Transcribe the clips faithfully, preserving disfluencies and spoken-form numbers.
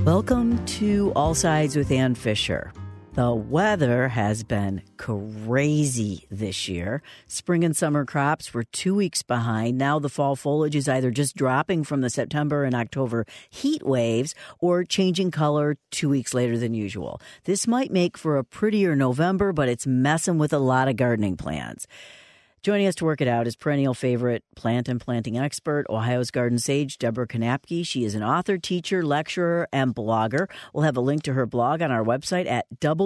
Welcome to All Sides with Ann Fisher. The weather has been crazy this year. Spring and summer crops were two weeks behind. Now the fall foliage is either just dropping from the September and October heat waves or changing color two weeks later than usual. This might make for a prettier November, but it's messing with a lot of gardening plans. Joining us to work it out is perennial favorite plant and planting expert, Ohio's garden sage, Deborah Knapke. She is an author, teacher, lecturer, and blogger. We'll have a link to her blog on our website at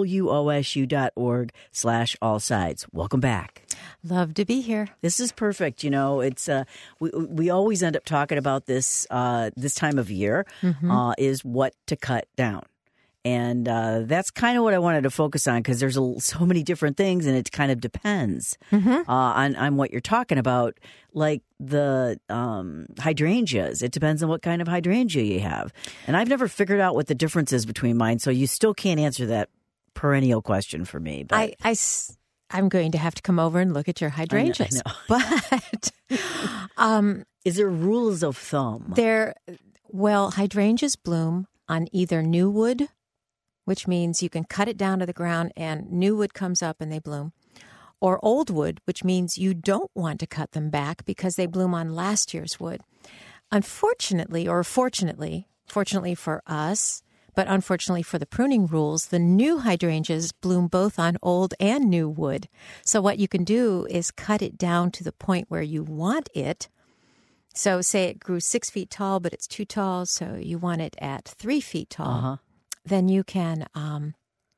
wosu.org slash all sides. Welcome back. Love to be here. This is perfect. You know, it's uh, we we always end up talking about this uh, this time of year mm-hmm. uh, is what to cut down. And uh, that's kind of what I wanted to focus on because there's a, so many different things, and it kind of depends mm-hmm. uh, on, on what you're talking about. Like the um, hydrangeas, it depends on what kind of hydrangea you have. And I've never figured out what the difference is between mine, so you still can't answer that perennial question for me. But I, I, I'm going to have to come over and look at your hydrangeas. I know, I know. But um, is there rules of thumb? There, well, hydrangeas bloom on either new wood, which means you can cut it down to the ground and new wood comes up and they bloom. Or old wood, which means you don't want to cut them back because they bloom on last year's wood. Unfortunately, or fortunately, fortunately for us, but unfortunately for the pruning rules, the new hydrangeas bloom both on old and new wood. So what you can do is cut it down to the point where you want it. So say it grew six feet tall, but it's too tall, so you want it at three feet tall. Uh-huh. Then you can um,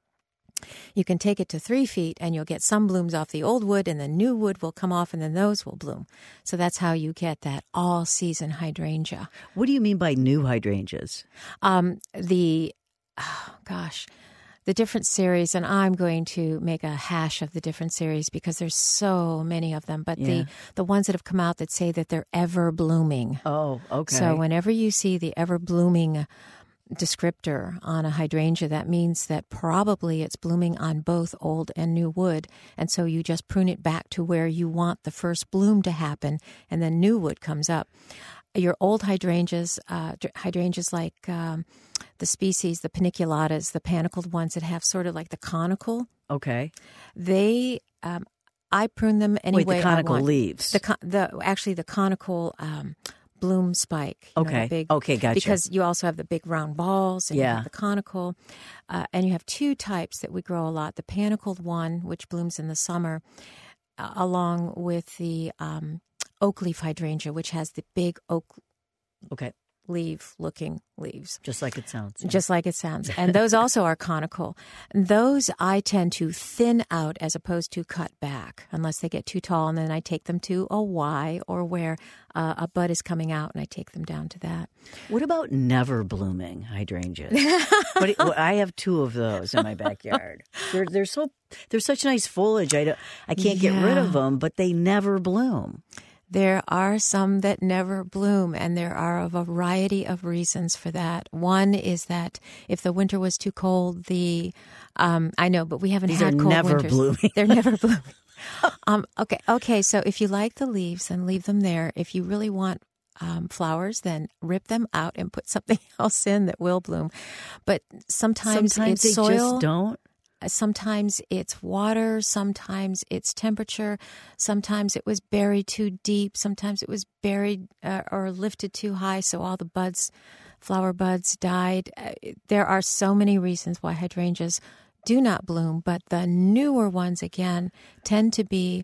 you can take it to three feet and you'll get some blooms off the old wood and the new wood will come off and then those will bloom. So that's how you get that all-season hydrangea. What do you mean by new hydrangeas? Um, the, oh, gosh, the different series, and I'm going to make a hash of the different series because there's so many of them, but yeah. the, the ones that have come out that say that they're ever blooming. Oh, okay. So whenever you see the ever blooming descriptor on a hydrangea, that means that probably it's blooming on both old and new wood. And so you just prune it back to where you want the first bloom to happen, and then new wood comes up. Your old hydrangeas, uh, hydrangeas like um, the species, the paniculatas, the panicled ones that have sort of like the conical. Okay. They, um, I prune them anyway. Wait, the conical I want. leaves. The, the actually the conical um bloom spike. Okay. Know, the big, okay, gotcha. Because you also have the big round balls and yeah. you have the conical. Uh, and you have two types that we grow a lot. The panicled one, which blooms in the summer, uh, along with the um, oak leaf hydrangea, which has the big oak okay. leaf-looking leaves. Just like it sounds. Yeah. Just like it sounds. And those also are conical. Those I tend to thin out as opposed to cut back unless they get too tall. And then I take them to a Y or where uh, a bud is coming out and I take them down to that. What about never blooming hydrangeas? what, what, I have two of those in my backyard. They're they're so they're such nice foliage. I don't, I can't yeah. get rid of them, but they never bloom. There are some that never bloom, and there are a variety of reasons for that. One is that if the winter was too cold, the um, I know, but we haven't These had are cold never winters. blooming. They're never blooming. um, okay, okay. So if you like the leaves, then leave them there. If you really want um, flowers, then rip them out and put something else in that will bloom. But sometimes, sometimes it's they soil. just don't. Sometimes it's water, sometimes it's temperature, sometimes it was buried too deep, sometimes it was buried uh, or lifted too high, so all the buds, flower buds died. Uh, there are so many reasons why hydrangeas do not bloom, but the newer ones, again, tend to be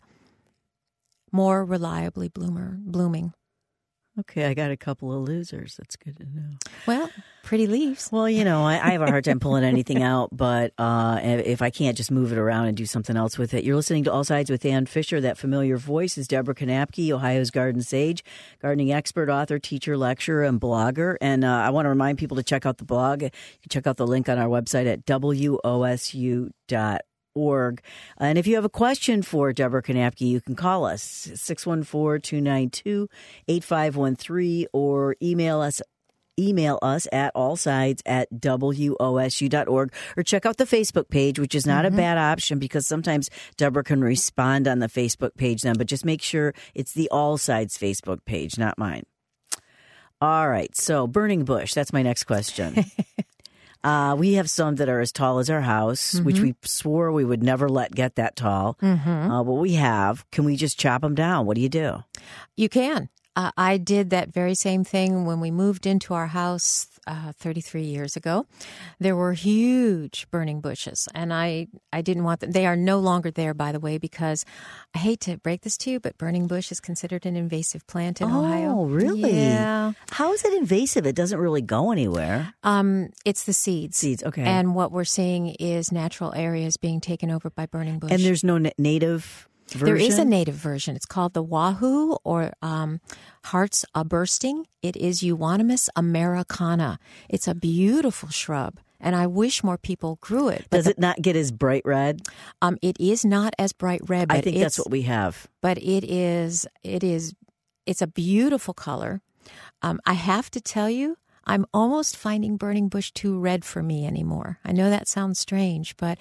more reliably bloomer blooming. Okay, I got a couple of losers. That's good to know. Well, pretty leaves. Well, you know, I, I have a hard time pulling anything out, but uh, if I can't just move it around and do something else with it. You're listening to All Sides with Ann Fisher. That familiar voice is Deborah Knapke, Ohio's garden sage, gardening expert, author, teacher, lecturer, and blogger. And uh, I want to remind people to check out the blog. You can check out the link on our website at W O S U dot org. And if you have a question for Deborah Knapke, you can call us six one four, two nine two, eight five one three or email us email us at allsides at W O S U dot org or check out the Facebook page, which is not mm-hmm. a bad option because sometimes Deborah can respond on the Facebook page then, but just make sure it's the All Sides Facebook page, not mine. All right. So burning bush, that's my next question. Uh, we have some that are as tall as our house, mm-hmm. which we swore we would never let get that tall. Mm-hmm. Uh, but we have. Can we just chop them down? What do you do? You can. Uh, I did that very same thing when we moved into our house uh, thirty-three years ago. There were huge burning bushes, and I, I didn't want them. They are no longer there, by the way, because I hate to break this to you, but burning bush is considered an invasive plant in oh, Ohio. Oh, really? Yeah. How is it invasive? It doesn't really go anywhere. Um, it's the seeds. Seeds, okay. And what we're seeing is natural areas being taken over by burning bush. And there's no na- native version? There is a native version. It's called the wahoo, or um, hearts a bursting. It is Euonymus americana. It's a beautiful shrub, and I wish more people grew it. Does the, it not get as bright red? Um, it is not as bright red. But I think that's what we have. But it is. It is. It's a beautiful color. Um, I have to tell you, I'm almost finding burning bush too red for me anymore. I know that sounds strange, but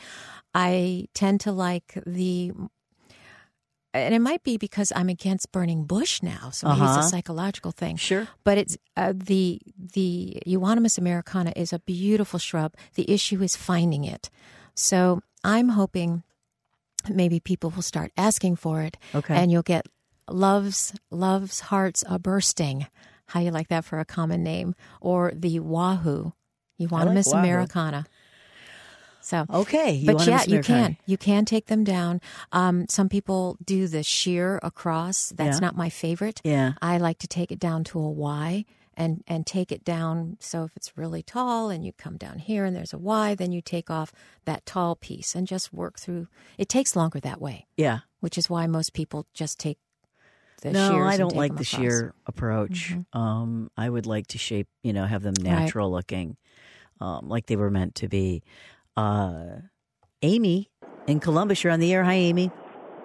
I tend to like the. And it might be because I'm against burning bush now, so maybe uh-huh. it's a psychological thing. Sure. But it's uh, the the Euonymus americana is a beautiful shrub. The issue is finding it. So I'm hoping maybe people will start asking for it. Okay. And you'll get love's love's hearts a bursting. How you like that for a common name? Or the wahoo, Euonymus like americana. So okay, but yeah, you can you can take them down. Um, some people do the shear across. That's yeah. not my favorite. Yeah, I like to take it down to a Y and and take it down. So if it's really tall and you come down here and there's a Y, then you take off that tall piece and just work through. It takes longer that way. Yeah, which is why most people just take the no, shears. I don't like the across. shear approach. Mm-hmm. Um, I would like to shape, you know, have them natural right. looking, um, like they were meant to be. Uh, Amy in Columbus, you're on the air. Hi, Amy.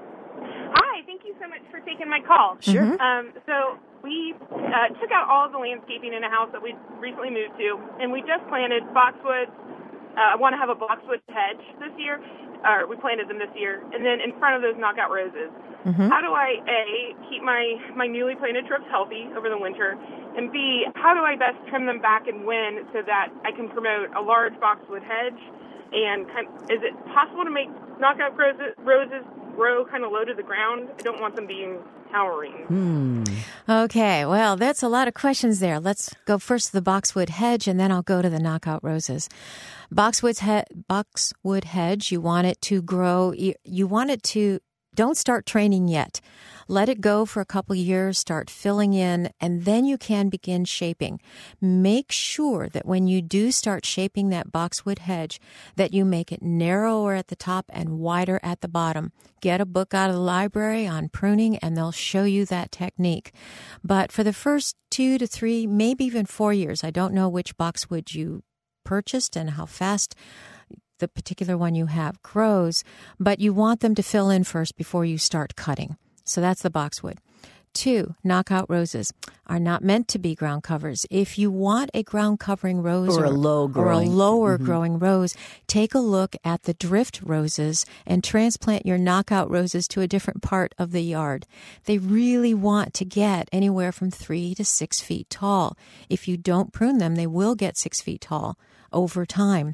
Hi, thank you so much for taking my call. Sure. Mm-hmm. Um, so we uh, took out all of the landscaping in a house that we recently moved to, and we just planted boxwoods. Uh, I want to have a boxwood hedge this year, or we planted them this year, and then in front of those knockout roses. Mm-hmm. How do I, A, keep my, my newly planted shrubs healthy over the winter, and B, how do I best trim them back and when so that I can promote a large boxwood hedge? And kind of, is it possible to make knockout roses, roses grow kind of low to the ground? I don't want them being towering. Hmm. Okay, well, that's a lot of questions there. Let's go first to the boxwood hedge, and then I'll go to the knockout roses. Boxwood, he- boxwood hedge, you want it to grow, you, you want it to, don't start training yet. Let it go for a couple years, start filling in, and then you can begin shaping. Make sure that when you do start shaping that boxwood hedge, that you make it narrower at the top and wider at the bottom. Get a book out of the library on pruning, and they'll show you that technique. But for the first two to three, maybe even four years, I don't know which boxwood you purchased and how fast the particular one you have grows, but you want them to fill in first before you start cutting. So that's the boxwood. Two, knockout roses are not meant to be ground covers. If you want a ground covering rose or, or a low growing. or a lower mm-hmm. growing rose, take a look at the drift roses and transplant your knockout roses to a different part of the yard. They really want to get anywhere from three to six feet tall. If you don't prune them, they will get six feet tall over time.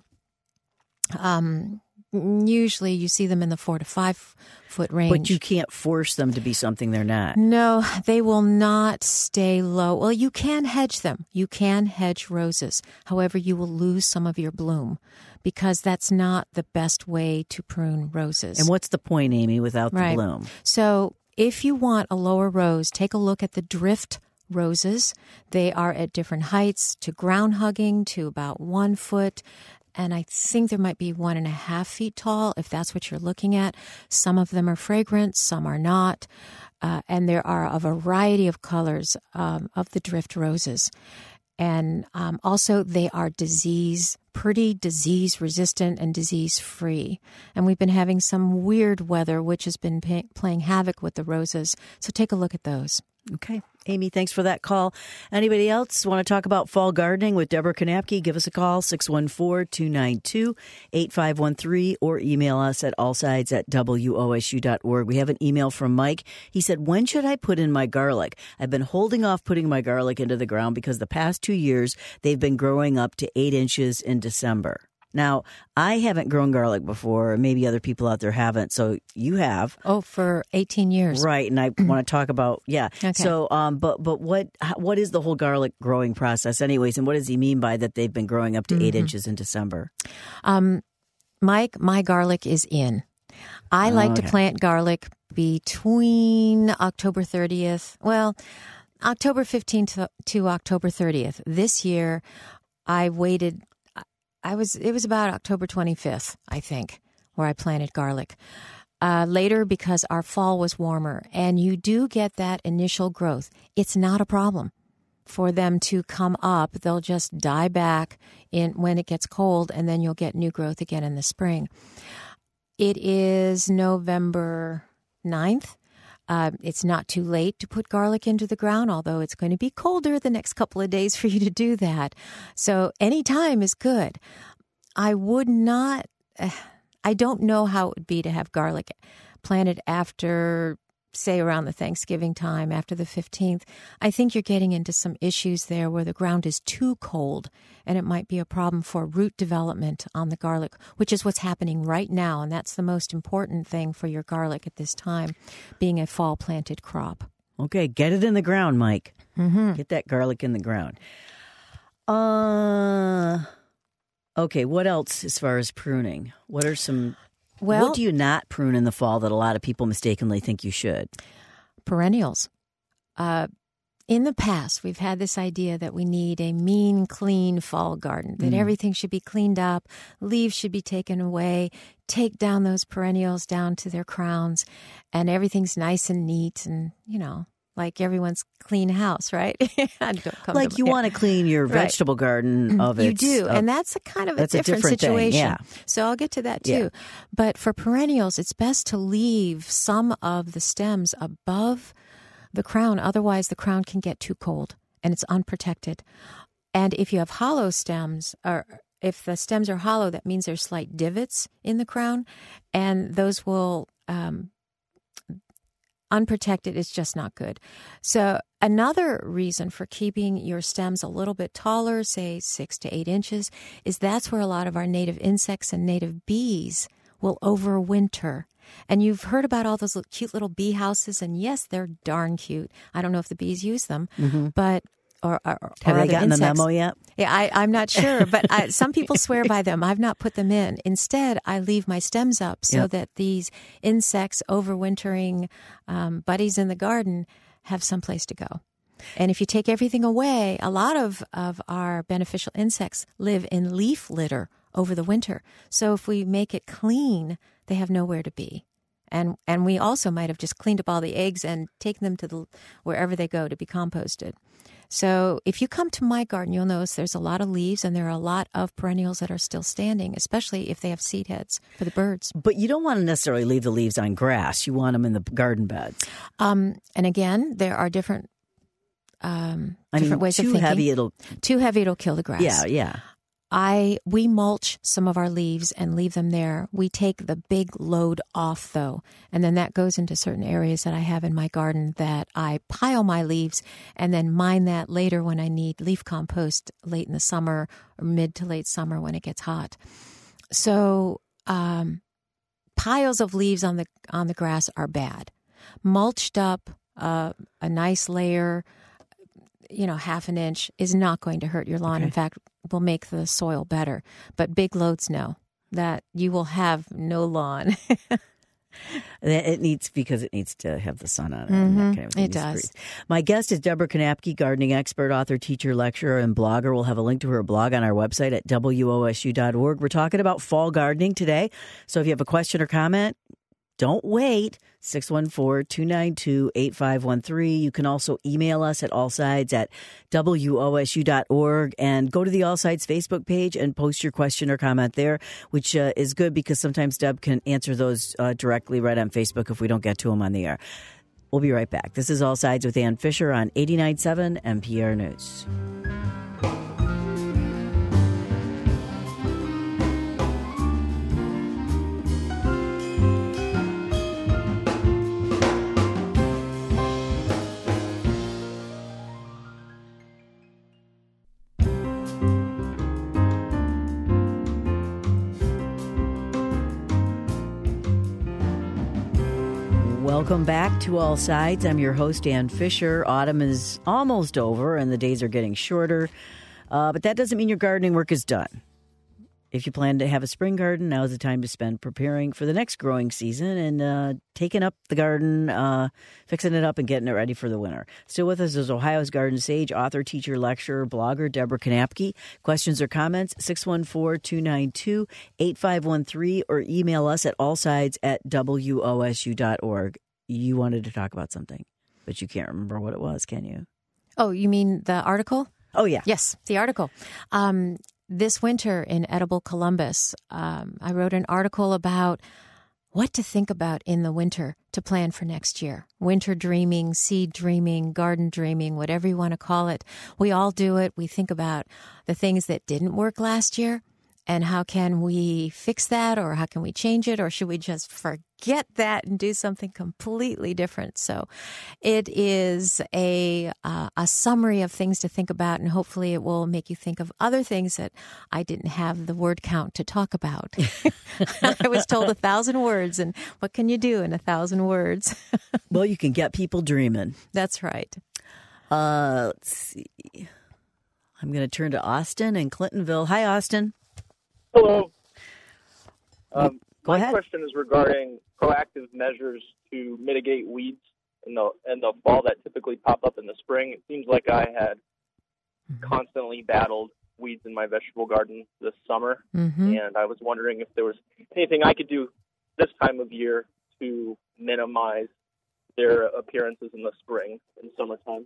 Um, usually you see them in the four to five foot range. But you can't force them to be something they're not. No, they will not stay low. Well, you can hedge them. You can hedge roses. However, you will lose some of your bloom because that's not the best way to prune roses. And what's the point, Amy, without the right. bloom? So if you want a lower rose, take a look at the drift roses. They are at different heights, to ground hugging, to about one foot. And I think there might be one and a half feet tall, if that's what you're looking at. Some of them are fragrant, some are not. Uh, and there are a variety of colors um, of the drift roses. And um, also they are disease, pretty disease resistant and disease free. And we've been having some weird weather, which has been pay- playing havoc with the roses. So take a look at those. Okay. Amy, thanks for that call. Anybody else want to talk about fall gardening with Deborah Knapke? Give us a call, six one four, two nine two, eight five one three, or email us at allsides at W O S U dot org. We have an email from Mike. He said, when should I put in my garlic? I've been holding off putting my garlic into the ground because the past two years they've been growing up to eight inches in December. Now, I haven't grown garlic before, maybe other people out there haven't, so you have. Oh, for eighteen years. Right, and I want to talk about, yeah. Okay. So, um, but but what what is the whole garlic growing process anyways, and what does he mean by that they've been growing up to mm-hmm. eight inches in December? Um, Mike, my garlic is in. I like okay. to plant garlic between October thirtieth, well, October fifteenth to, to October thirtieth. This year, I waited... I was, it was about October twenty-fifth, I think, where I planted garlic. Uh, later, because our fall was warmer, and you do get that initial growth. It's not a problem for them to come up. They'll just die back in when it gets cold, and then you'll get new growth again in the spring. It is November ninth. Uh, it's not too late to put garlic into the ground, although it's going to be colder the next couple of days for you to do that. So any time is good. I would not, uh, I don't know how it would be to have garlic planted after, say, around the Thanksgiving time, after the fifteenth. I think you're getting into some issues there where the ground is too cold, and it might be a problem for root development on the garlic, which is what's happening right now, and that's the most important thing for your garlic at this time, being a fall-planted crop. Okay, get it in the ground, Mike. Mm-hmm. Get that garlic in the ground. Uh, okay, what else as far as pruning? What are some... Well, what do you not prune in the fall that a lot of people mistakenly think you should? Perennials. Uh, in the past, we've had this idea that we need a mean, clean fall garden, that mm. everything should be cleaned up, leaves should be taken away, take down those perennials down to their crowns, and everything's nice and neat and, you know, like everyone's clean house, right? Don't come like to, you yeah. want to clean your right. vegetable garden of it. You do, uh, and that's a kind of a that's different, a different situation. Thing, yeah. So I'll get to that too. Yeah. But for perennials, it's best to leave some of the stems above the crown. Otherwise, the crown can get too cold and it's unprotected. And if you have hollow stems, or if the stems are hollow, that means there's slight divots in the crown, and those will... Um, unprotected is just not good. So another reason for keeping your stems a little bit taller, say six to eight inches, is that's where a lot of our native insects and native bees will overwinter. And you've heard about all those cute little bee houses, and yes, they're darn cute. I don't know if the bees use them, mm-hmm. but or, or, or have they gotten insects. the memo yet? Yeah, I, I'm not sure, but I, some people swear by them. I've not put them in. Instead, I leave my stems up so yep. that these insects overwintering um, buddies in the garden have some place to go. And if you take everything away, a lot of, of our beneficial insects live in leaf litter over the winter. So if we make it clean, they have nowhere to be. And and we also might have just cleaned up all the eggs and taken them to the wherever they go to be composted. So if you come to my garden, you'll notice there's a lot of leaves and there are a lot of perennials that are still standing, especially if they have seed heads for the birds. But you don't want to necessarily leave the leaves on grass. You want them in the garden beds. Um, and again, there are different um, I different mean, ways too of thinking. Heavy, it'll... Too heavy, it'll kill the grass. Yeah, yeah. I we mulch some of our leaves and leave them there. We take the big load off, though, and then that goes into certain areas that I have in my garden that I pile my leaves and then mine that later when I need leaf compost late in the summer or mid to late summer when it gets hot. So um, piles of leaves on the on the grass are bad. Mulched up, uh, a nice layer, you know, half an inch is not going to hurt your lawn. Okay. In fact, will make the soil better. But big loads, no. That you will have no lawn. It needs, because it needs to have the sun on it. Mm-hmm. And that kind of thing. It does. My guest is Deborah Knapke, gardening expert, author, teacher, lecturer, and blogger. We'll have a link to her blog on our website at W O S U dot org. We're talking about fall gardening today. So if you have a question or comment, don't wait. six one four, two nine two, eight five one three. You can also email us at allsides at W O S U dot org and go to the All Sides Facebook page and post your question or comment there, which uh, is good because sometimes Deb can answer those uh, directly right on Facebook if we don't get to them on the air. We'll be right back. This is All Sides with Ann Fisher on eighty-nine point seven N P R News. Welcome back to All Sides. I'm your host, Ann Fisher. Autumn is almost over and the days are getting shorter, uh, but that doesn't mean your gardening work is done. If you plan to have a spring garden, now is the time to spend preparing for the next growing season and uh, taking up the garden, uh, fixing it up and getting it ready for the winter. Still with us is Ohio's Garden Sage, author, teacher, lecturer, blogger, Deborah Knapke. Questions or comments, six one four, two nine two, eight five one three, or email us at allsides at W O S U dot org. You wanted to talk about something, but you can't remember what it was, can you? Oh, you mean the article? Oh, yeah. Yes, the article. Um, this winter in Edible Columbus, um, I wrote an article about what to think about in the winter to plan for next year. Winter dreaming, seed dreaming, garden dreaming, whatever you want to call it. We all do it. We think about the things that didn't work last year and how can we fix that, or how can we change it, or should we just forget that and do something completely different? So it is a uh, a summary of things to think about, and hopefully it will make you think of other things that I didn't have the word count to talk about. I was told a thousand words, and what can you do in a thousand words? Well, you can get people dreaming. That's right. Uh, let's see. I'm going to turn to Austin in Clintonville. Hi, Austin. Hello. Um, Go my ahead. question is regarding proactive measures to mitigate weeds in the in the fall that typically pop up in the spring. It seems like I had constantly battled weeds in my vegetable garden this summer, Mm-hmm. and I was wondering if there was anything I could do this time of year to minimize their appearances in the spring and summertime.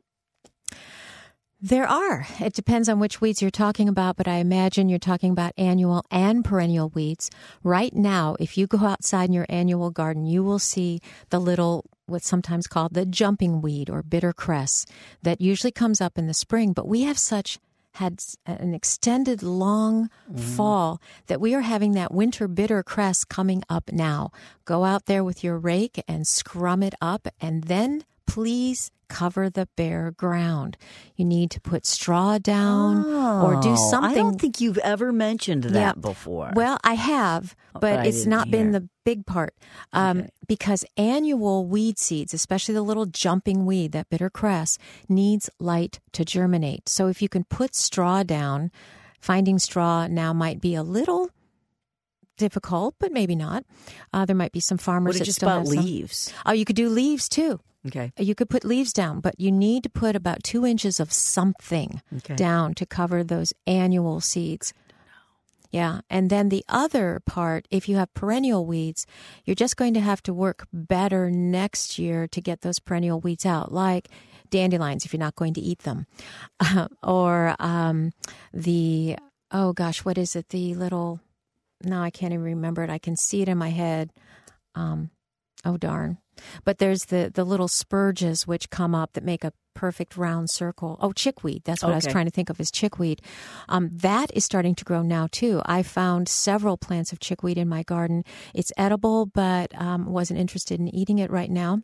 There are. It depends on which weeds you're talking about, but I imagine you're talking about annual and perennial weeds. Right now, if you go outside in your annual garden, you will see the little, what's sometimes called the jumping weed or bitter cress that usually comes up in the spring. But we have such had an extended long mm. fall that we are having that winter bitter cress coming up now. Go out there with your rake and scrum it up, and then please cover the bare ground. You need to put straw down oh, or do something. I don't think you've ever mentioned that yeah. before. Well, I have, but, but I it's not hear. been the big part. Um, okay. Because annual weed seeds, especially the little jumping weed, that bitter cress, needs light to germinate. So if you can put straw down, finding straw now might be a little difficult, but maybe not. Uh, there might be some farmers what that just still about have some. leaves? Oh, you could do leaves too. Okay. You could put leaves down, but you need to put about two inches of something okay. down to cover those annual seeds. Yeah. And then the other part, if you have perennial weeds, you're just going to have to work better next year to get those perennial weeds out, like dandelions if you're not going to eat them. Uh, or um, the, oh gosh, what is it? The little, no, I can't even remember it. I can see it in my head. Um, oh, darn. But there's the, the little spurges which come up that make a perfect round circle. Oh, chickweed. That's what okay. I was trying to think of as chickweed. Um, that is starting to grow now, too. I found several plants of chickweed in my garden. It's edible, but um, wasn't interested in eating it right now.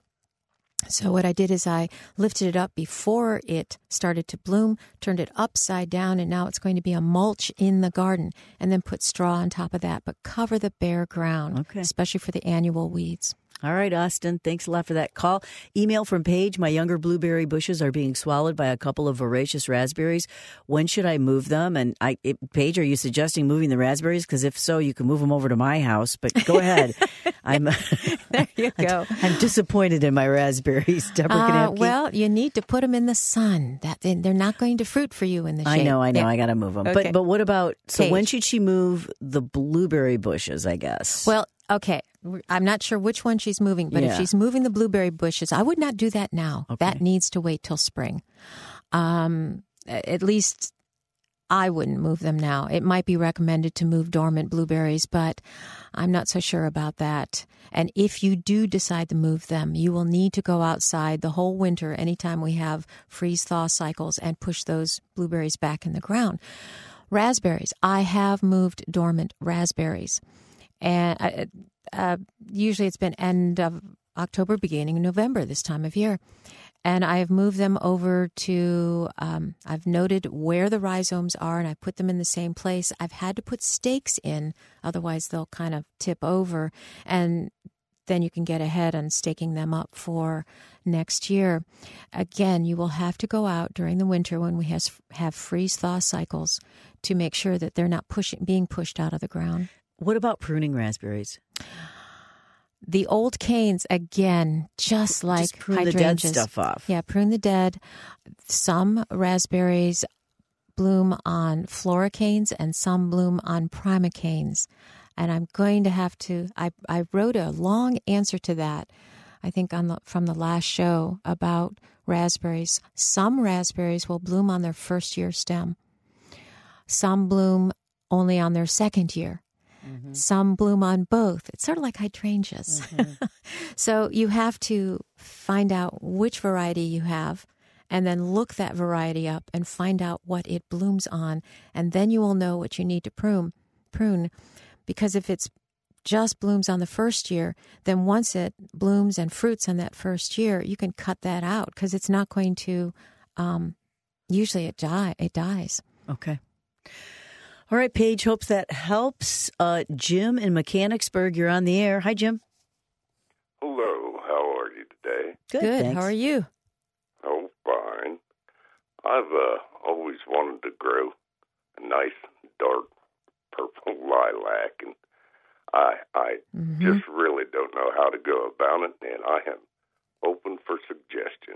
So what I did is I lifted it up before it started to bloom, turned it upside down, and now it's going to be a mulch in the garden, and then put straw on top of that, but cover the bare ground, okay. especially for the annual weeds. All right, Austin, thanks a lot for that call. Email from Paige. My younger blueberry bushes are being swallowed by a couple of voracious raspberries. When should I move them? And I, it, Paige, are you suggesting moving the raspberries? Because if so, you can move them over to my house. But go ahead. I'm there you go. I'm disappointed in my raspberries, Deborah uh, Knapke. Well, you need to put them in the sun. That they're not going to fruit for you in the shade. I know, I know. Yeah. I got to move them. Okay. But but what about? So Paige. When should she move the blueberry bushes? I guess. Well. Okay, I'm not sure which one she's moving, but yeah. if she's moving the blueberry bushes, I would not do that now. Okay. That needs to wait till spring. Um, at least I wouldn't move them now. It might be recommended to move dormant blueberries, but I'm not so sure about that. And if you do decide to move them, you will need to go outside the whole winter anytime we have freeze-thaw cycles and push those blueberries back in the ground. Raspberries. I have moved dormant raspberries. And uh, uh, usually it's been end of October, beginning of November this time of year. And I've moved them over to, um, I've noted where the rhizomes are, and I put them in the same place. I've had to put stakes in, otherwise they'll kind of tip over. And then you can get ahead on staking them up for next year. Again, you will have to go out during the winter when we has, have freeze-thaw cycles to make sure that they're not pushing, being pushed out of the ground. What about pruning raspberries? The old canes, again, just like Just prune hydrangeas. the dead stuff off. Yeah, prune the dead. Some raspberries bloom on floricanes and some bloom on primicanes. And I'm going to have to, I, I wrote a long answer to that, I think on the, from the last show about raspberries. Some raspberries will bloom on their first year stem. Some bloom only on their second year. Mm-hmm. Some bloom on both. It's sort of like hydrangeas. Mm-hmm. So you have to find out which variety you have and then look that variety up and find out what it blooms on. And then you will know what you need to prune. prune. Because if it's just blooms on the first year, then once it blooms and fruits on that first year, you can cut that out because it's not going to, um, usually it, die, it dies. Okay. All right, Paige, hopes that helps. Uh, Jim in Mechanicsburg, you're on the air. Hi, Jim. Hello, how are you today? Good, Good. thanks. How are you? Oh, fine. I've uh, always wanted to grow a nice dark purple lilac, and I I Mm-hmm. just really don't know how to go about it, and I am open for suggestion.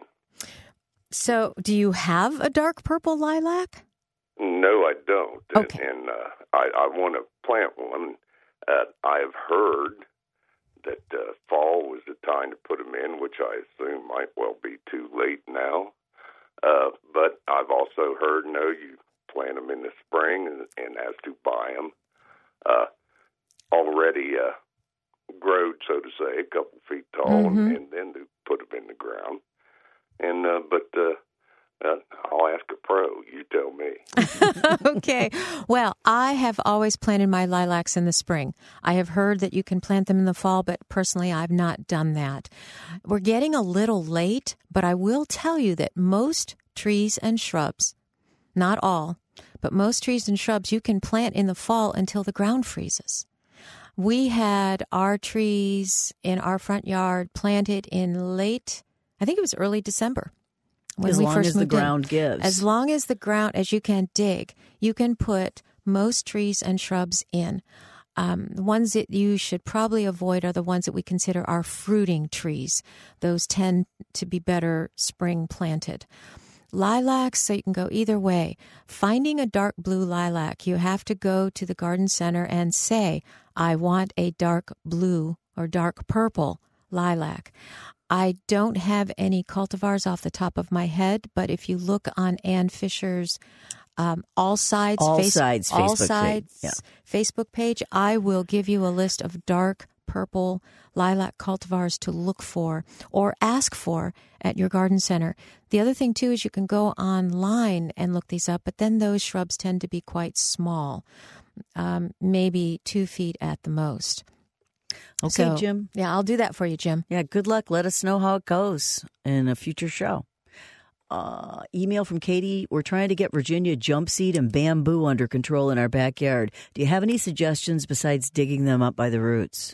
So do you have a dark purple lilac? No, I don't. Okay. And, and uh, I, I want to plant one. Uh, I've heard that uh, fall was the time to put them in, which I assume might well be too late now. Uh, but I've also heard, no, you plant them in the spring, and, and as to buy them, uh, already uh, growed, so to say, a couple feet tall, Mm-hmm. and, and then to put them in the ground. And uh, but uh, uh, I'll ask a pro. You tell me. Okay. Well, I have always planted my lilacs in the spring. I have heard that you can plant them in the fall, but personally, I've not done that. We're getting a little late, but I will tell you that most trees and shrubs, not all, but most trees and shrubs you can plant in the fall until the ground freezes. We had our trees in our front yard planted in late, I think it was early December. When As we long first as the moved in. ground gives. As long as the ground, as you can dig, you can put most trees and shrubs in. Um, the ones that you should probably avoid are the ones that we consider our fruiting trees. Those tend to be better spring planted. Lilacs, so you can go either way. Finding a dark blue lilac, you have to go to the garden center and say, I want a dark blue or dark purple lilac. I don't have any cultivars off the top of my head, but if you look on Ann Fisher's um, All Sides, All face- Sides All Facebook page, Sides yeah. Facebook page, I will give you a list of dark purple lilac cultivars to look for or ask for at your garden center. The other thing, too, is you can go online and look these up, but then those shrubs tend to be quite small, um, maybe two feet at the most. Okay, So, Jim. Yeah, I'll do that for you, Jim. Yeah, good luck. Let us know how it goes in a future show. Uh, email from Katie. We're trying to get Virginia jump seed and bamboo under control in our backyard. Do you have any suggestions besides digging them up by the roots?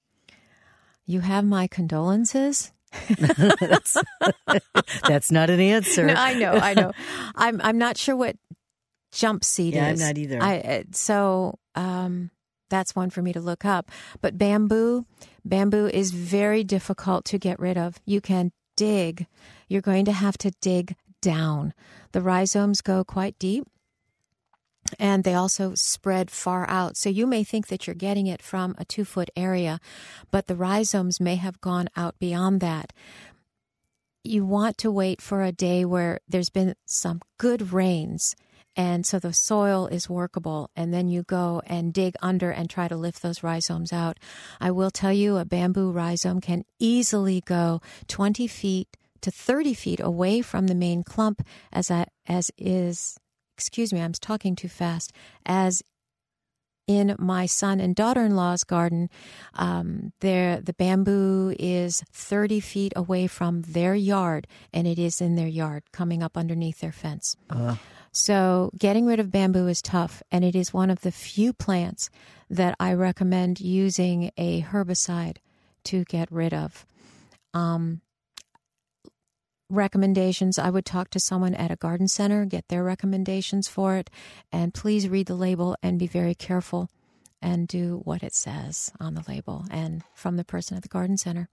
You have my condolences. that's, that's not an answer. No, I know, I know. I'm I'm not sure what jump seed Yeah, is. I'm not either. I uh, so um, that's one for me to look up. But bamboo, bamboo is very difficult to get rid of. You can dig. You're going to have to dig down. The rhizomes go quite deep. And they also spread far out. So you may think that you're getting it from a two-foot area, but the rhizomes may have gone out beyond that. You want to wait for a day where there's been some good rains And so the soil is workable, and then you go and dig under and try to lift those rhizomes out. I will tell you, a bamboo rhizome can easily go twenty feet to thirty feet away from the main clump, as I, as is, excuse me, I'm talking too fast, as in my son and daughter-in-law's garden. Um, there, the bamboo is thirty feet away from their yard, and it is in their yard, coming up underneath their fence. Uh. So getting rid of bamboo is tough, and it is one of the few plants that I recommend using a herbicide to get rid of. Um, recommendations, I would talk to someone at a garden center, get their recommendations for it, and please read the label and be very careful and do what it says on the label and from the person at the garden center.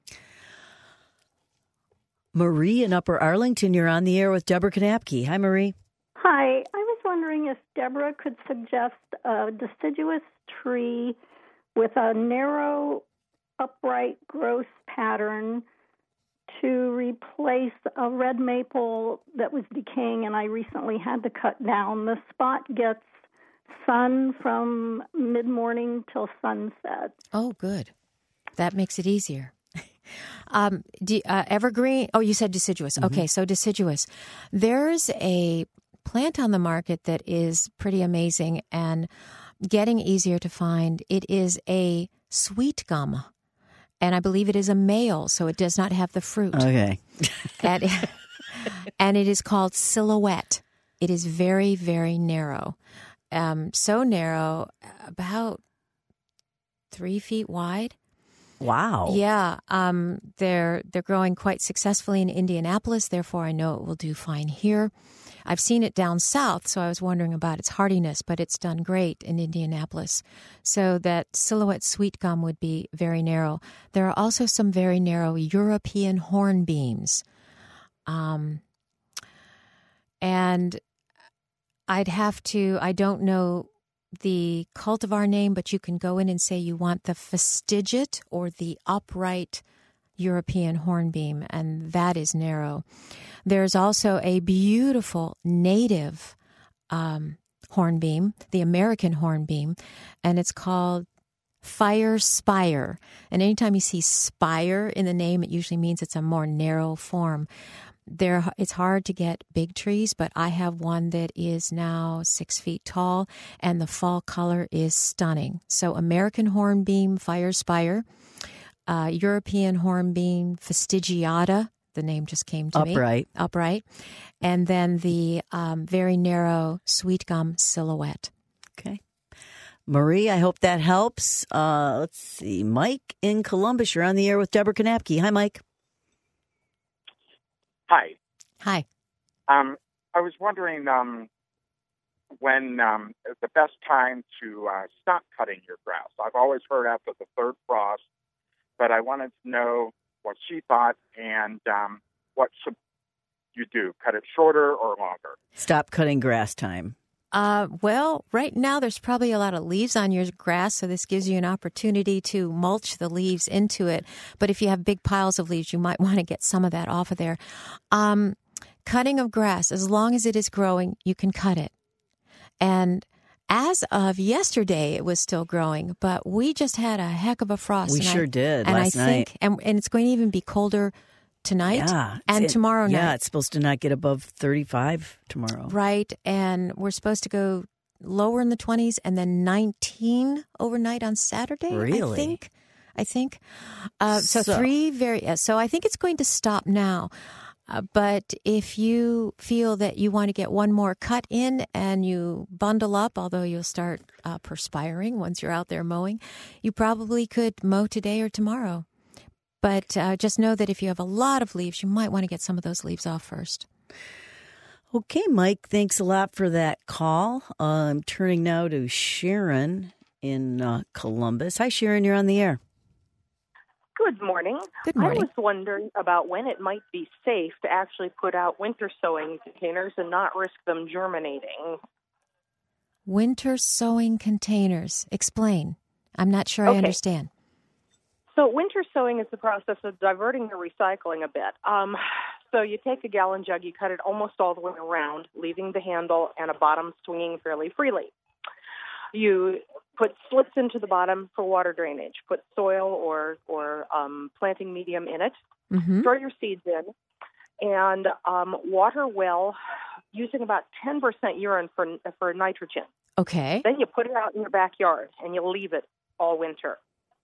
Marie in Upper Arlington, you're on the air with Deborah Knapke. Hi, Marie. Hi. I was wondering if Deborah could suggest a deciduous tree with a narrow, upright growth pattern to replace a red maple that was decaying and I recently had to cut down. The spot gets sun from mid-morning till sunset. Oh, good. That makes it easier. um, do, uh, evergreen, oh, you said deciduous. Mm-hmm. Okay, so deciduous. There's a plant on the market that is pretty amazing and getting easier to find. It is a sweet gum. And I believe it is a male, so it does not have the fruit. Okay. and, and it is called Silhouette. It is very, very narrow. Um, so narrow, about three feet wide. Wow. Yeah. Um, they're they're growing quite successfully in Indianapolis. Therefore, I know it will do fine here. I've seen it down south, so I was wondering about its hardiness, but it's done great in Indianapolis. So that Silhouette sweet gum would be very narrow. There are also some very narrow European hornbeams. Um, and I'd have to, I don't know the cultivar name, but you can go in and say you want the fastigiate or the upright European hornbeam, and that is narrow. There's also a beautiful native um, hornbeam, the American hornbeam, and it's called Fire Spire. And anytime you see spire in the name, it usually means it's a more narrow form. There, it's hard to get big trees, but I have one that is now six feet tall, and the fall color is stunning. So American hornbeam, Fire Spire, uh, European hornbeam, Fastigiata, the name just came to Upright. me. Upright. Upright. And then the um, very narrow sweet gum Silhouette. Okay. Marie, I hope that helps. Uh, let's see. Mike in Columbus, you're on the air with Deborah Knapke. Hi, Mike. Hi. Hi. Um, I was wondering um, when um, the best time to uh, stop cutting your grass. I've always heard after the third frost, but I wanted to know what she thought and um, what should you do? Cut it shorter or longer? Stop cutting grass time. Uh, well, right now there's probably a lot of leaves on your grass, so this gives you an opportunity to mulch the leaves into it. But if you have big piles of leaves, you might want to get some of that off of there. Um, cutting of grass, as long as it is growing, you can cut it. And as of yesterday, it was still growing, but we just had a heck of a frost. We and sure I, did and last I think, night. And, and it's going to even be colder tonight yeah, and it, tomorrow night. Yeah, it's supposed to not get above thirty-five tomorrow. Right, and we're supposed to go lower in the twenties and then nineteen overnight on Saturday, really? I think. I think. Uh, so, so three very, uh, so I think it's going to stop now. Uh, but if you feel that you want to get one more cut in and you bundle up, although you'll start uh, perspiring once you're out there mowing, you probably could mow today or tomorrow. But uh, just know that if you have a lot of leaves, you might want to get some of those leaves off first. Okay, Mike, thanks a lot for that call. Uh, I'm turning now to Sharon in uh, Columbus. Hi, Sharon, you're on the air. Good morning. Good morning. I was wondering about when it might be safe to actually put out winter sowing containers and not risk them germinating. Winter sowing containers. Explain. I'm not sure Okay. I understand. So winter sowing is the process of diverting the recycling a bit. Um, So you take a gallon jug, you cut it almost all the way around, leaving the handle and a bottom swinging fairly freely. You put slits into the bottom for water drainage. Put soil or, or um, planting medium in it. Mm-hmm. Throw your seeds in, and um, water well using about ten percent urine for for nitrogen. Okay. Then you put it out in your backyard, and you leave it all winter.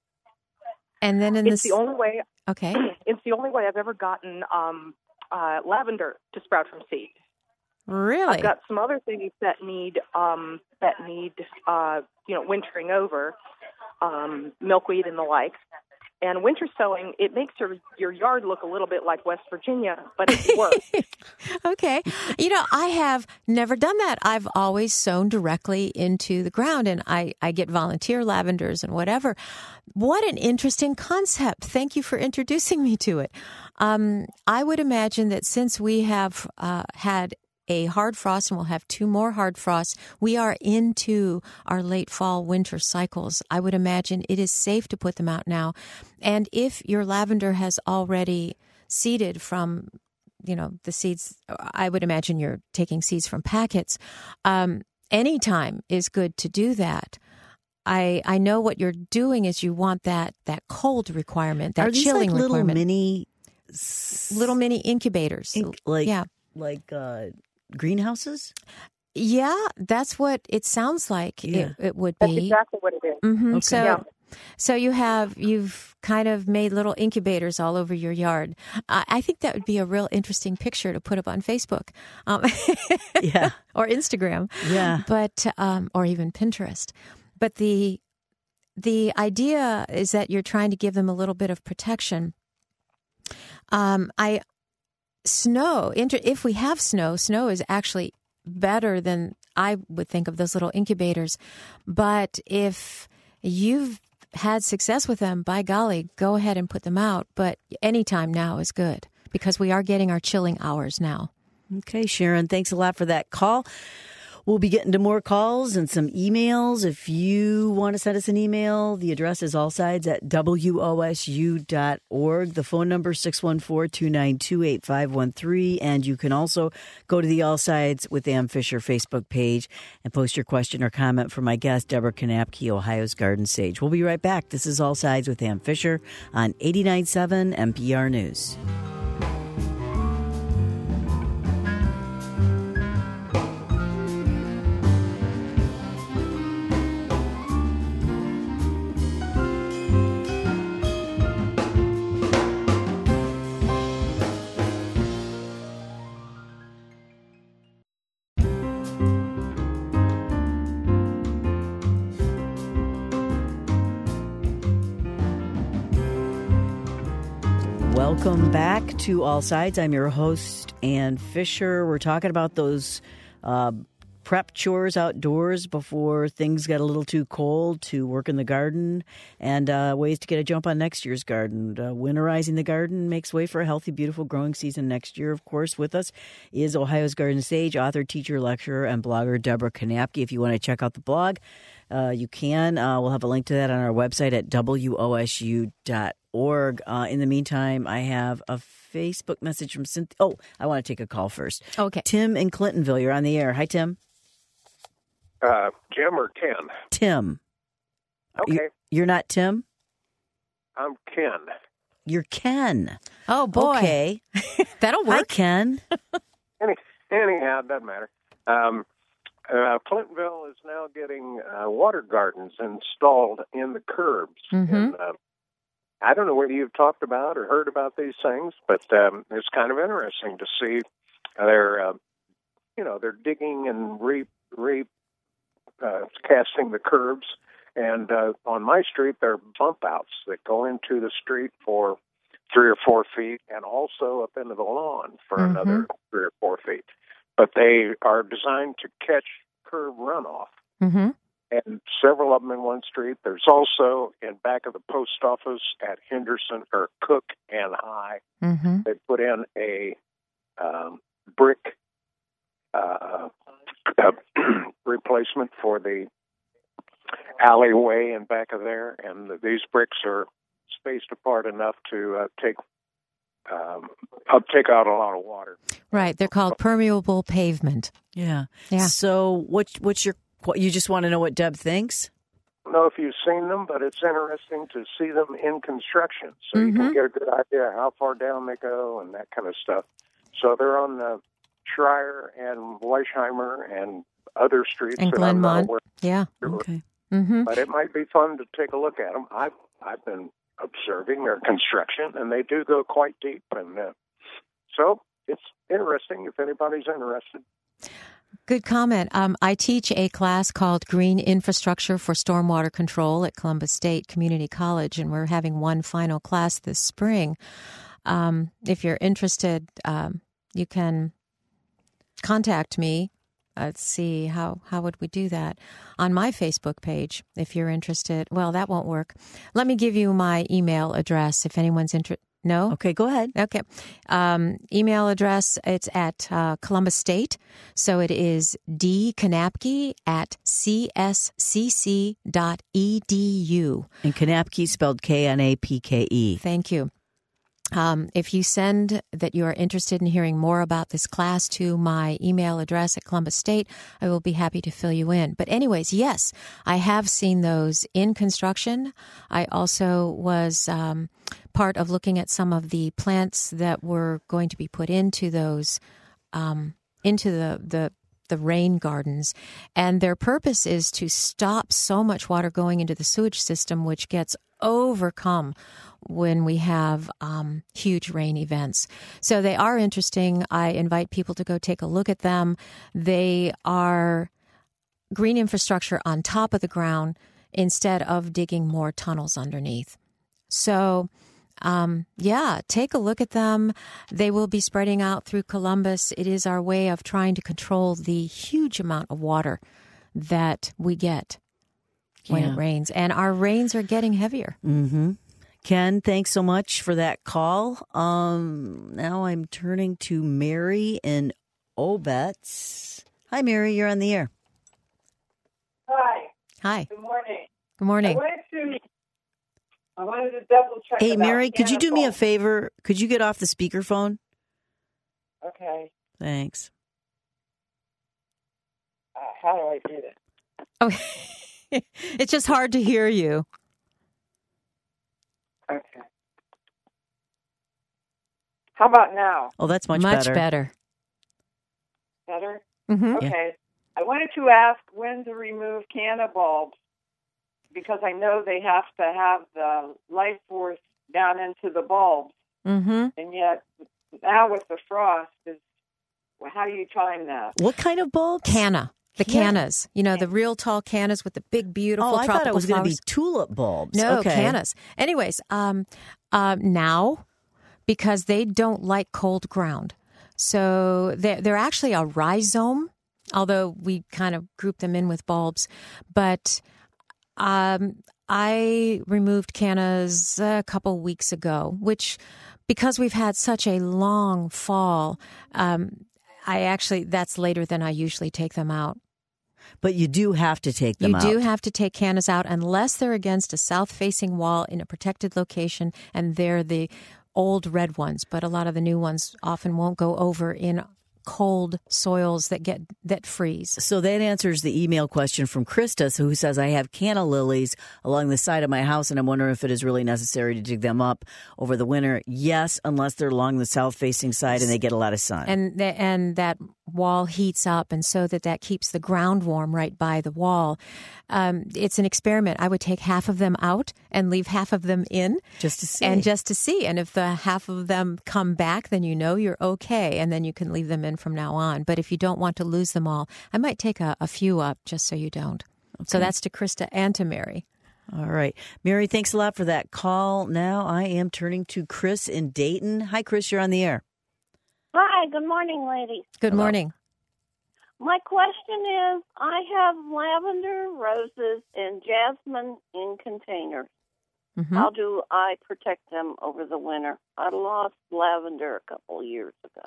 And then in it's this... the only way. Okay. It's the only way I've ever gotten um, uh, lavender to sprout from seed. Really? I've got some other things that need um, that need uh, you know wintering over, um, milkweed and the like. And winter sowing, it makes your your yard look a little bit like West Virginia, but it works. Okay. You know, I have never done that. I've always sown directly into the ground, and I, I get volunteer lavenders and whatever. What an interesting concept. Thank you for introducing me to it. Um, I would imagine that since we have uh, had a hard frost, and we'll have two more hard frosts, we are into our late fall winter cycles. I would imagine it is safe to put them out now. And if your lavender has already seeded from, you know, the seeds, I would imagine you're taking seeds from packets. Um, any time is good to do that. I I know what you're doing is you want that that cold requirement, that Are these chilling like little requirement. mini, little mini incubators, inc- like yeah. like uh, greenhouses? Yeah, that's what it sounds like. Yeah. It, it would That's be. exactly what it is. Mm-hmm. Okay. So, Yeah. so you have you've kind of made little incubators all over your yard. I, I think that would be a real interesting picture to put up on Facebook, um, Yeah. or Instagram, Yeah. but um, or even Pinterest. But the the idea is that you're trying to give them a little bit of protection. Um, I snow. Inter, if we have snow, snow is actually better than I would think of those little incubators. But if you've had success with them, by golly, go ahead and put them out. But anytime now is good because we are getting our chilling hours now. Okay, Sharon, thanks a lot for that call. We'll be getting to more calls and some emails. If you want to send us an email, the address is allsides at W O S U dot org. The phone number is six one four, two nine two, eight five one three. And you can also go to the All Sides with Ann Fisher Facebook page and post your question or comment for my guest, Deborah Kanapke, Ohio's Garden Sage. We'll be right back. This is All Sides with Ann Fisher on eighty-nine point seven N P R News. Welcome back to All Sides. I'm your host, Ann Fisher. We're talking about those uh, prep chores outdoors before things get a little too cold to work in the garden, and uh, ways to get a jump on next year's garden. Uh, winterizing the garden makes way for a healthy, beautiful growing season next year. Of course, with us is Ohio's Garden Sage, author, teacher, lecturer, and blogger Deborah Kanapke. If you want to check out the blog, uh, you can. Uh, we'll have a link to that on our website at W O S U dot org. Uh, in the meantime, I have a Facebook message from Cynthia. Oh, I want to take a call first. Okay. Tim in Clintonville, you're on the air. Hi, Tim. Uh, Jim or Ken? Tim. Okay. You, you're not Tim? I'm Ken. You're Ken. Oh, boy. Okay. That'll Hi, work. Ken. Any, anyhow, it doesn't matter. Um, uh, Clintonville is now getting uh, water gardens installed in the curbs. Mm-hmm. And, uh, I don't know whether you've talked about or heard about these things, but um, it's kind of interesting to see they're, uh, you know, they're digging and re, re uh, casting the curbs. And uh, on my street, there are bump outs that go into the street for three or four feet and also up into the lawn for Mm-hmm. another three or four feet. But they are designed to catch curb runoff. Mm-hmm. And several of them in one street. There's also in back of the post office at Henderson or Cook and High. Mm-hmm. They put in a um, brick uh, uh, replacement for the alleyway in back of there, and these bricks are spaced apart enough to uh, take um, take out a lot of water. Right. They're called permeable pavement. Yeah. Yeah. So what, what's your, what, you just want to know what Deb thinks? I don't know if you've seen them, but it's interesting to see them in construction. So mm-hmm. you can get a good idea how far down they go and that kind of stuff. So they're on the Schreier and Weisheimer and other streets. And Glenmont. Yeah. Okay. Mm-hmm. But it might be fun to take a look at them. I've, I've been observing their construction, and they do go quite deep. And uh, so it's interesting if anybody's interested. Good comment. Um, I teach a class called Green Infrastructure for Stormwater Control at Columbus State Community College, and we're having one final class this spring. Um, if you're interested, um, you can contact me. Let's see, how, how would we do that? On my Facebook page, if you're interested. Well, that won't work. Let me give you my email address if anyone's interested. No? Okay, go ahead. Okay. Um, email address, it's at uh, Columbus State. So it is dkanapke at c s c c dot e d u. And Kanapke spelled K N A P K E. Thank you. Um, if you send that you are interested in hearing more about this class to my email address at Columbus State, I will be happy to fill you in. But anyways, yes, I have seen those in construction. I also was um, part of looking at some of the plants that were going to be put into those, um, into the, the the rain gardens. And their purpose is to stop so much water going into the sewage system, which gets overcome when we have um, huge rain events. So they are interesting. I invite people to go take a look at them. They are green infrastructure on top of the ground instead of digging more tunnels underneath. So Um, yeah, take a look at them. They will be spreading out through Columbus. It is our way of trying to control the huge amount of water that we get when yeah. it rains. And our rains are getting heavier. Mm-hmm. Ken, thanks so much for that call. Um, now I'm turning to Mary in Obetz. Hi, Mary. You're on the air. Hi. Hi. Good morning. Good morning. I wanted to, I wanted to double check. Hey, about Mary, could you do me a cannibal. favor? Could you get off the speakerphone? Okay. Thanks. Uh, how do I do that? Oh, it's just hard to hear you. Okay. How about now? Oh, that's much, Much better. better. Better? Mm-hmm. Okay. I wanted to ask when to remove canna bulbs because I know they have to have the life force down into the bulbs. Mm-hmm. And yet, now with the frost, is well, how do you time that? What kind of bulbs? Canna. The Canna. cannas. You know, the real tall cannas with the big, beautiful Oh, I tropical thought it was going to be flowers. tulip bulbs. No, okay. cannas. Anyways, um, uh, now, because they don't like cold ground. So they're, they're actually a rhizome, although we kind of group them in with bulbs. But um, I removed cannas a couple weeks ago, which, because we've had such a long fall, um, I actually, that's later than I usually take them out. But you do have to take them you out. You do have to take cannas out unless they're against a south-facing wall in a protected location, and they're the old red ones. But a lot of the new ones often won't go over in cold soils that get that freeze. So that answers the email question from Krista, who says, I have canna lilies along the side of my house, and I'm wondering if it is really necessary to dig them up over the winter. Yes, unless they're along the south-facing side and they get a lot of sun. And the, and that wall heats up, and so that that keeps the ground warm right by the wall. Um, it's an experiment. I would take half of them out and leave half of them in. Just to see. And just to see. And if the half of them come back, then you know you're okay, and then you can leave them in from now on. But if you don't want to lose them all, I might take a, a few up just so you don't. Okay. So that's to Krista and to Mary. All right. Mary, thanks a lot for that call. Now I am turning to Chris in Dayton. Hi, Chris. You're on the air. Hi. Good morning, ladies. Good Hello. morning. My question is, I have lavender, roses, and jasmine in containers. Mm-hmm. How do I protect them over the winter? I lost lavender a couple of years ago.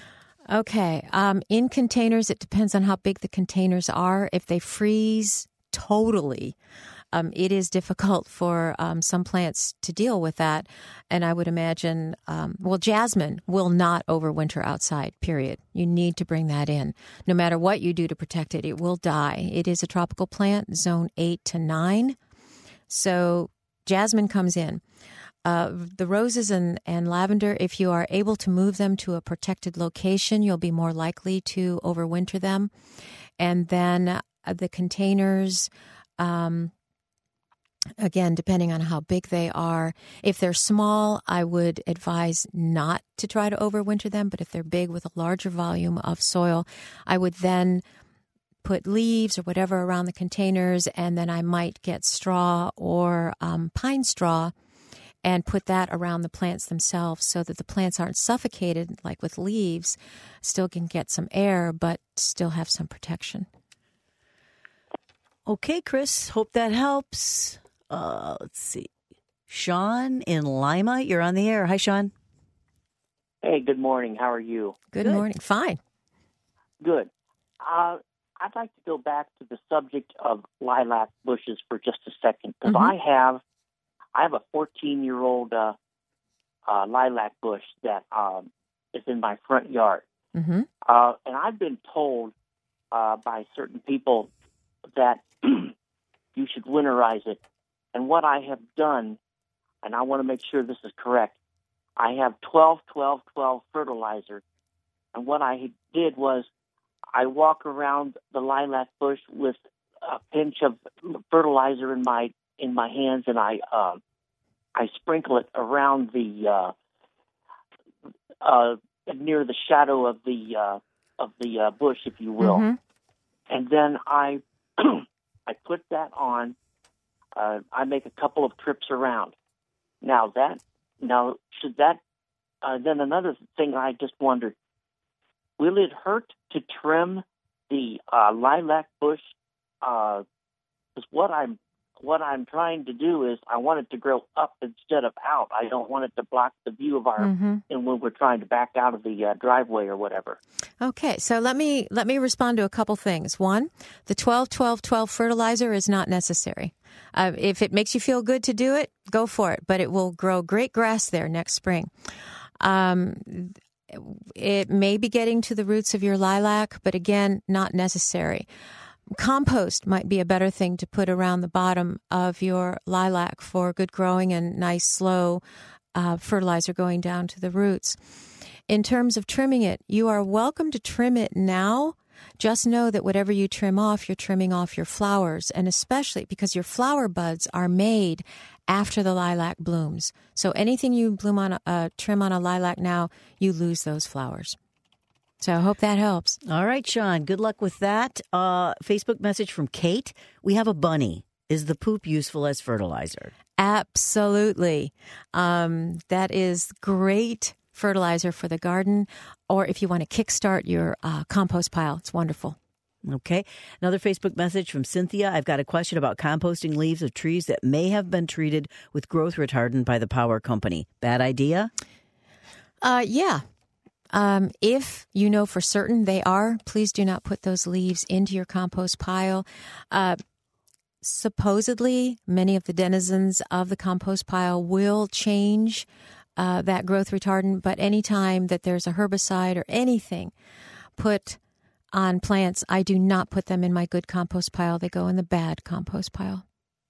Okay. Um, in containers, it depends on how big the containers are. If they freeze totally, um, it is difficult for um, some plants to deal with that. And I would imagine, um, well, jasmine will not overwinter outside, period. You need to bring that in. No matter what you do to protect it, it will die. It is a tropical plant, zone eight to nine. So jasmine comes in. Uh, the roses and, and lavender, if you are able to move them to a protected location, you'll be more likely to overwinter them. And then uh, the containers, um, again, depending on how big they are. If they're small, I would advise not to try to overwinter them. But if they're big with a larger volume of soil, I would then put leaves or whatever around the containers, and then I might get straw or um, pine straw and put that around the plants themselves so that the plants aren't suffocated like with leaves, still can get some air, but still have some protection. Okay, Chris, hope that helps. Uh, let's see. Sean in Lima, you're on the air. Hi, Sean. Hey, good morning. How are you? Good, good. morning. Fine. Good. Uh, I'd like to go back to the subject of lilac bushes for just a second, because mm-hmm. I have I have a fourteen-year-old uh, uh, lilac bush that um, is in my front yard. Mm-hmm. Uh, and I've been told uh, by certain people that you should winterize it. And what I have done, and I want to make sure this is correct, I have twelve twelve twelve fertilizer. And what I did was I walk around the lilac bush with a pinch of fertilizer in my in my hands, and I uh, I sprinkle it around the uh, uh, near the shadow of the uh, of the uh, bush, if you will, mm-hmm. and then I I put that on. Uh, I make a couple of trips around. Now that now should that uh, then another thing I just wondered: will it hurt to trim the uh, lilac bush? Because uh, what I'm What I'm trying to do is I want it to grow up instead of out. I don't want it to block the view of our, mm-hmm. and when we're trying to back out of the uh, driveway or whatever. Okay, so let me let me respond to a couple things. One, the twelve twelve twelve fertilizer is not necessary. Uh, if it makes you feel good to do it, go for it. But it will grow great grass there next spring. Um, it may be getting to the roots of your lilac, but again, not necessary. Compost might be a better thing to put around the bottom of your lilac for good growing and nice, slow uh, fertilizer going down to the roots. In terms of trimming it, you are welcome to trim it now. Just know that whatever you trim off, you're trimming off your flowers, and especially because your flower buds are made after the lilac blooms. So anything you bloom on, a, uh, trim on a lilac now, you lose those flowers. So I hope that helps. All right, Sean, good luck with that. Uh, Facebook message from Kate. We have a bunny. Is the poop useful as fertilizer? Absolutely. Um, that is great fertilizer for the garden, or if you want to kickstart your uh, compost pile. It's wonderful. Okay. Another Facebook message from Cynthia. I've got a question about composting leaves of trees that may have been treated with growth retardant by the power company. Bad idea? Uh, yeah. Um, if you know for certain they are, please do not put those leaves into your compost pile. Uh, supposedly, many of the denizens of the compost pile will change uh, that growth retardant, but anytime that there's a herbicide or anything put on plants, I do not put them in my good compost pile. They go in the bad compost pile.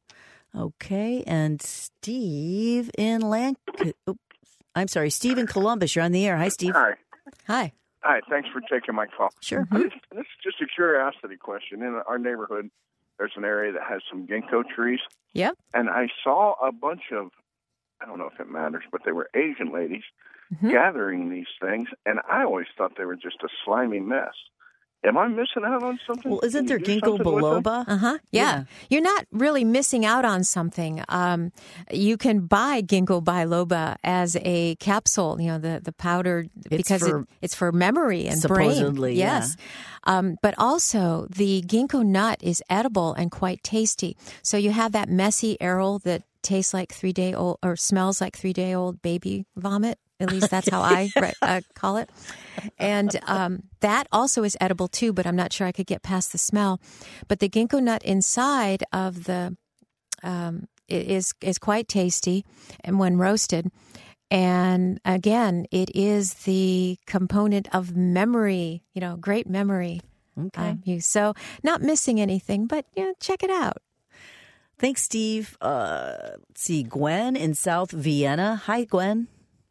Okay, and Steve in Lanc... Oops. I'm sorry, Steve in Columbus. You're on the air. Hi, Steve. Hi. Hi. Hi, thanks for taking my call. Sure. Mm-hmm. This, this is just a curiosity question. In our neighborhood, there's an area that has some ginkgo trees. Yep. And I saw a bunch of, I don't know if it matters, but they were Asian ladies mm-hmm. gathering these things, and I always thought they were just a slimy mess. Am I missing out on something? Well, isn't there ginkgo biloba? Uh-huh. Yeah. yeah. You're not really missing out on something. Um, you can buy ginkgo biloba as a capsule, you know, the, the powder, it's because for, it, it's for memory and supposedly, brain. Yes. Yeah. Um, but also, the ginkgo nut is edible and quite tasty. So you have that messy aril that tastes like three-day-old or smells like three-day-old baby vomit. At least that's how I uh, call it. And um, that also is edible too, but I'm not sure I could get past the smell. But the ginkgo nut inside of the um, is is quite tasty, and when roasted. And again, it is the component of memory, you know, great memory. Okay. Um, use. So not missing anything, but you know, check it out. Thanks, Steve. Uh, let's see, Gwen in South Vienna. Hi, Gwen.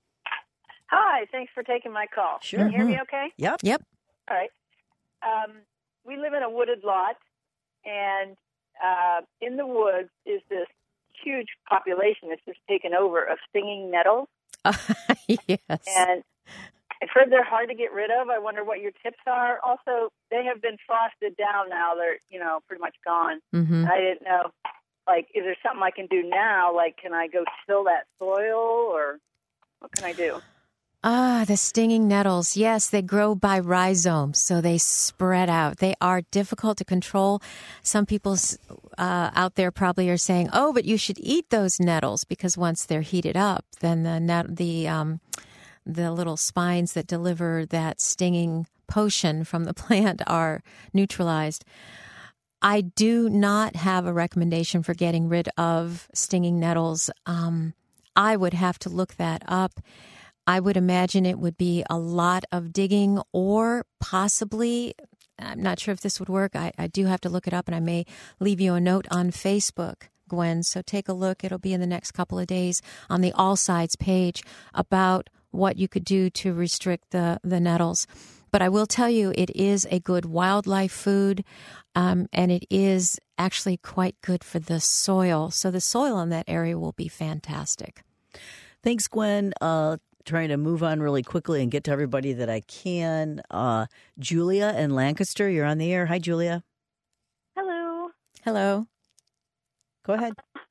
Hi, thanks for taking my call. Sure. Can you hear me okay? Yep. Yep. All right. Um, we live in a wooded lot, and uh, in the woods is this huge population that's just taken over of stinging nettles. Yes. And I've heard they're hard to get rid of. I wonder what your tips are. Also, they have been frosted down now. They're, you know, pretty much gone. Mm-hmm. I didn't know, like, is there something I can do now? Like, can I go till that soil, or what can I do? Ah, the stinging nettles. Yes, they grow by rhizomes, so they spread out. They are difficult to control. Some people uh, out there probably are saying, "Oh, but you should eat those nettles because once they're heated up, then the net, the um, the little spines that deliver that stinging potion from the plant are neutralized." I do not have a recommendation for getting rid of stinging nettles. Um, I would have to look that up. I would imagine it would be a lot of digging, or possibly, I'm not sure if this would work. I, I do have to look it up, and I may leave you a note on Facebook, Gwen. So take a look. It'll be in the next couple of days on the All Sides page about what you could do to restrict the, the nettles. But I will tell you, it is a good wildlife food, um, and it is actually quite good for the soil. So the soil in that area will be fantastic. Thanks, Gwen. Uh, trying to move on really quickly and get to everybody that I can. Uh, Julia in Lancaster, you're on the air. Hi, Julia. Hello. Hello. Go ahead.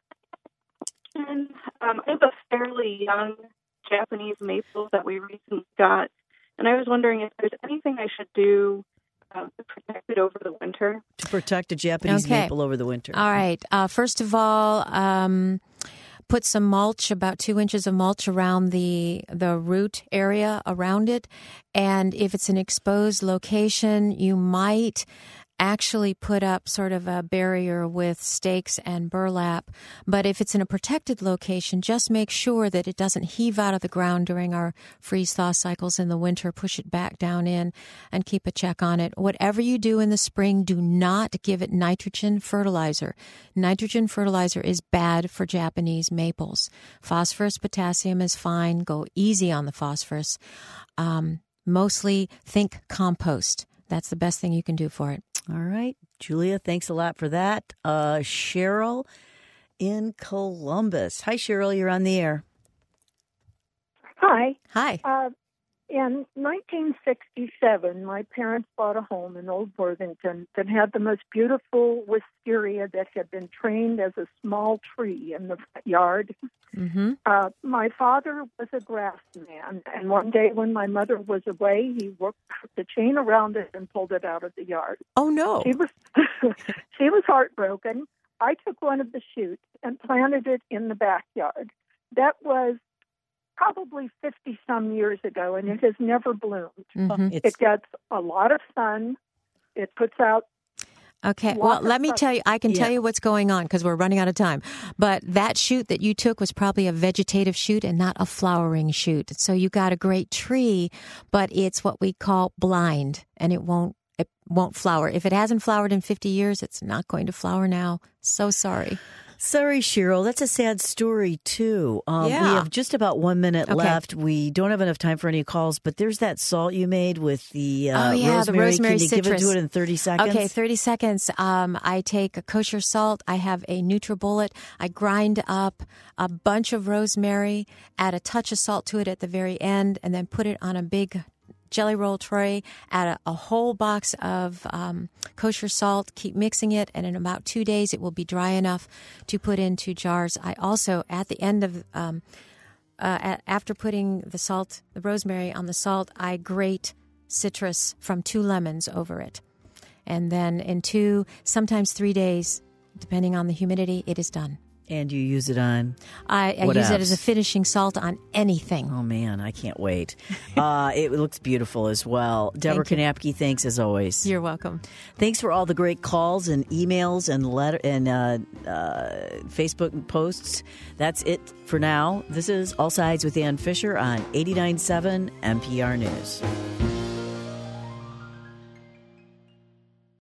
And, um, I have a fairly young Japanese maple that we recently got, and I was wondering if there's anything I should do um, to protect it over the winter. To protect a Japanese Okay. maple over the winter. All right. Uh, first of all, um, put some mulch, about two inches of mulch around the the root area around it. And if it's an exposed location, you might actually put up sort of a barrier with stakes and burlap. But if it's in a protected location, just make sure that it doesn't heave out of the ground during our freeze-thaw cycles in the winter. Push it back down in and keep a check on it. Whatever you do in the spring, do not give it nitrogen fertilizer. Nitrogen fertilizer is bad for Japanese maples. Phosphorus, potassium is fine. Go easy on the phosphorus. Um, mostly think compost. That's the best thing you can do for it. All right. Julia, thanks a lot for that. Uh, Cheryl in Columbus. Hi, Cheryl. You're on the air. Hi. Hi. Uh, in nineteen sixty-seven, my parents bought a home in Old Worthington that had the most beautiful wisteria that had been trained as a small tree in the yard. Mm-hmm. Uh, my father was a grassman, and one day when my mother was away, he worked the chain around it and pulled it out of the yard. Oh, no. She was, she was heartbroken. I took one of the shoots and planted it in the backyard. That was probably fifty-some years ago, and it has never bloomed. Mm-hmm. It gets a lot of sun. It puts out Okay, Lots well, of let me stuff. tell you, I can Yeah. tell you what's going on because we're running out of time. But that shoot that you took was probably a vegetative shoot and not a flowering shoot. So you got a great tree, but it's what we call blind, and it won't it won't flower. If it hasn't flowered in fifty years, it's not going to flower now. So sorry. Sorry, Cheryl. That's a sad story, too. Um, Yeah. We have just about one minute Okay. left. We don't have enough time for any calls, but there's that salt you made with the uh, Oh, yeah, the rosemary. rosemary Can you give it to citrus. it in thirty seconds? Okay, thirty seconds. Um, I take a kosher salt. I have a NutriBullet. I grind up a bunch of rosemary, add a touch of salt to it at the very end, and then put it on a big jelly roll tray, add a, a whole box of um, kosher salt, keep mixing it, and in about two days it will be dry enough to put into jars. I also, at the end of, um, uh, at, after putting the salt, the rosemary on the salt, I grate citrus from two lemons over it. And then in two, sometimes three days, depending on the humidity, it is done. And you use it on I, I what use apps? it as a finishing salt on anything. Oh, man, I can't wait. uh, it looks beautiful as well. Deborah Kanapke, thanks as always. You're welcome. Thanks for all the great calls and emails and letter and uh, uh, Facebook posts. That's it for now. This is All Sides with Ann Fisher on eighty-nine point seven N P R News.